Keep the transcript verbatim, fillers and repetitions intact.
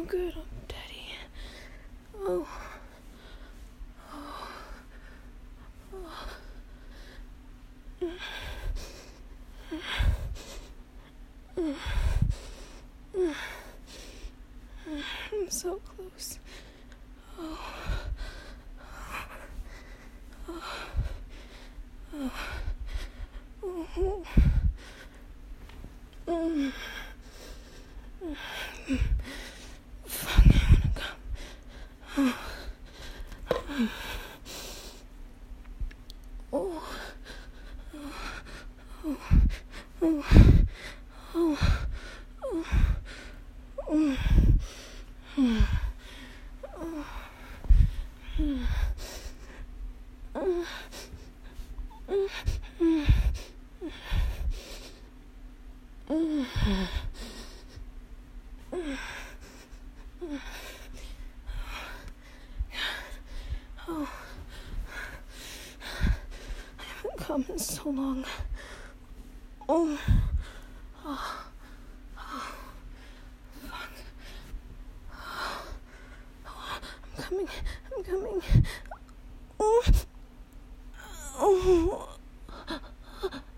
I'm good, I'm Daddy. Oh. Oh. Oh. Mm. Mm. I'm so close. Oh. Oh. Oh. Oh. Mm. Mm. Fuck, I wanna come. Oh. Oh. Oh. Oh. Oh. Oh. Oh. Mm. Oh. Mm. Mm. Mm. Mm. Mm. Oh, I haven't come in so long. Oh, oh, oh, fuck. Oh, oh, I'm coming, I'm coming. Oh, oh.